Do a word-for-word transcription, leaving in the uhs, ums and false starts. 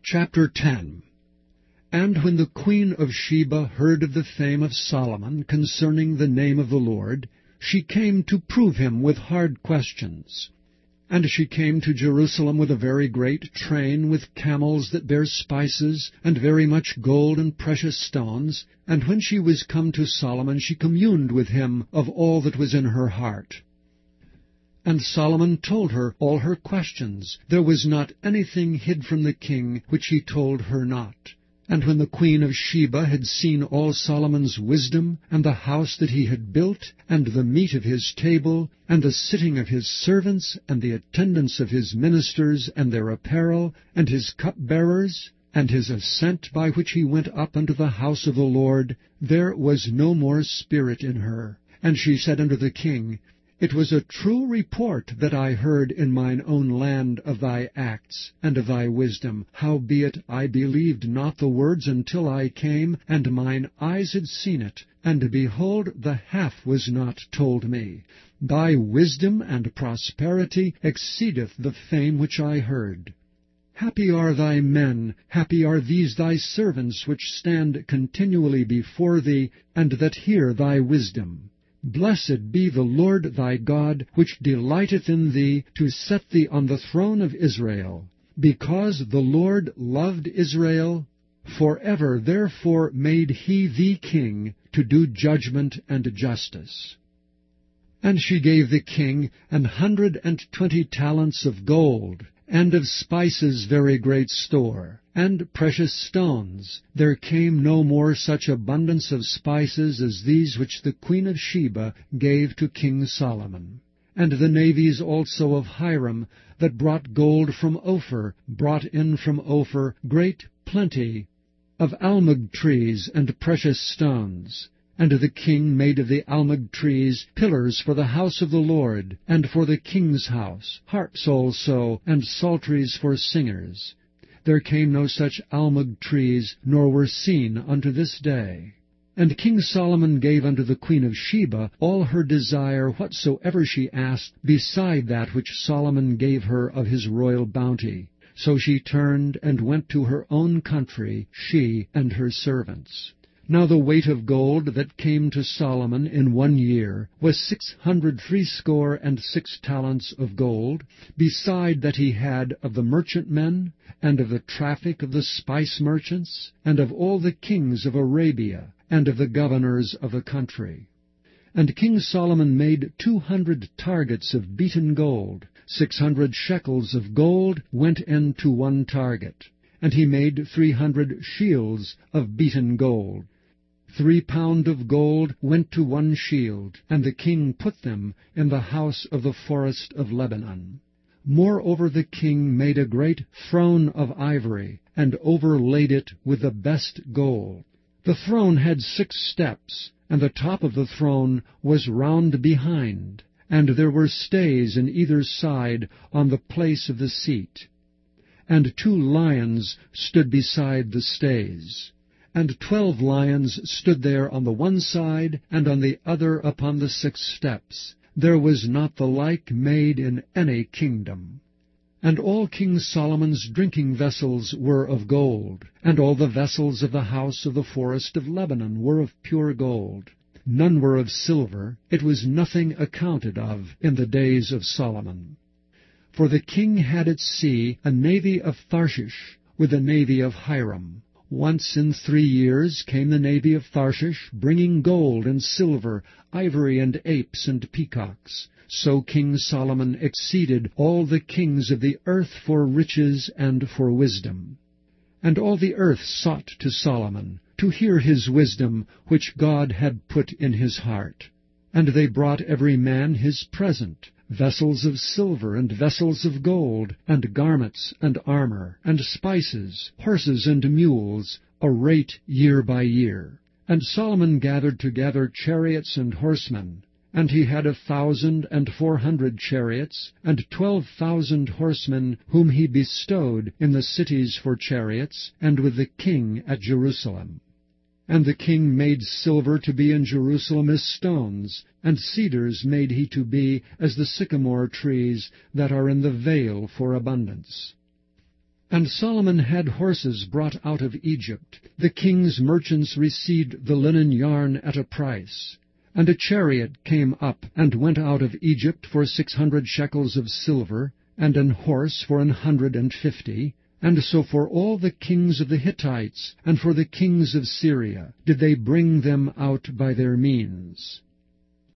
Chapter ten. And when the queen of Sheba heard of the fame of Solomon concerning the name of the Lord, she came to prove him with hard questions. And she came to Jerusalem with a very great train, with camels that bear spices, and very much gold and precious stones. And when she was come to Solomon, she communed with him of all that was in her heart. And Solomon told her all her questions. There was not anything hid from the king which he told her not. And when the queen of Sheba had seen all Solomon's wisdom, and the house that he had built, and the meat of his table, and the sitting of his servants, and the attendance of his ministers, and their apparel, and his cupbearers, and his ascent by which he went up unto the house of the Lord, there was no more spirit in her. And she said unto the king, It was a true report that I heard in mine own land of thy acts, and of thy wisdom. Howbeit I believed not the words until I came, and mine eyes had seen it. And behold, the half was not told me. Thy wisdom and prosperity exceedeth the fame which I heard. Happy are thy men, happy are these thy servants, which stand continually before thee, and that hear thy wisdom. Blessed be the Lord thy God, which delighteth in thee, to set thee on the throne of Israel. Because the Lord loved Israel, forever therefore made he thee king, to do judgment and justice. And she gave the king an hundred and twenty talents of gold, and of spices very great store, and precious stones. There came no more such abundance of spices as these which the queen of Sheba gave to King Solomon. And the navies also of Hiram, that brought gold from Ophir, brought in from Ophir great plenty of almug trees and precious stones. And the king made of the almug trees pillars for the house of the Lord, and for the king's house, harps also, and psalteries for singers. There came no such almug trees, nor were seen unto this day. And King Solomon gave unto the queen of Sheba all her desire whatsoever she asked, beside that which Solomon gave her of his royal bounty. So she turned and went to her own country, she and her servants. Now the weight of gold that came to Solomon in one year was six hundred threescore and six talents of gold, beside that he had of the merchantmen, and of the traffic of the spice merchants, and of all the kings of Arabia, and of the governors of the country. And King Solomon made two hundred targets of beaten gold. Six hundred shekels of gold went into one target. And he made three hundred shields of beaten gold. Three pound of gold went to one shield, and the king put them in the house of the forest of Lebanon. Moreover the king made a great throne of ivory, and overlaid it with the best gold. The throne had six steps, and the top of the throne was round behind, and there were stays in either side on the place of the seat. And two lions stood beside the stays. And twelve lions stood there on the one side, and on the other upon the six steps. There was not the like made in any kingdom. And all King Solomon's drinking vessels were of gold, and all the vessels of the house of the forest of Lebanon were of pure gold. None were of silver. It was nothing accounted of in the days of Solomon. For the king had at sea a navy of Tharshish, with a navy of Hiram. Once in three years came the navy of Tharshish, bringing gold and silver, ivory and apes and peacocks. So King Solomon exceeded all the kings of the earth for riches and for wisdom. And all the earth sought to Solomon, to hear his wisdom, which God had put in his heart. And they brought every man his present, vessels of silver, and vessels of gold, and garments, and armor, and spices, horses and mules, a rate year by year. And Solomon gathered together chariots and horsemen. And he had a thousand and four hundred chariots, and twelve thousand horsemen, whom he bestowed in the cities for chariots, and with the king at Jerusalem. And the king made silver to be in Jerusalem as stones, and cedars made he to be as the sycamore trees that are in the vale for abundance. And Solomon had horses brought out of Egypt. The king's merchants received the linen yarn at a price. And a chariot came up, and went out of Egypt for six hundred shekels of silver, and an horse for an hundred and fifty. And so for all the kings of the Hittites, and for the kings of Syria, did they bring them out by their means.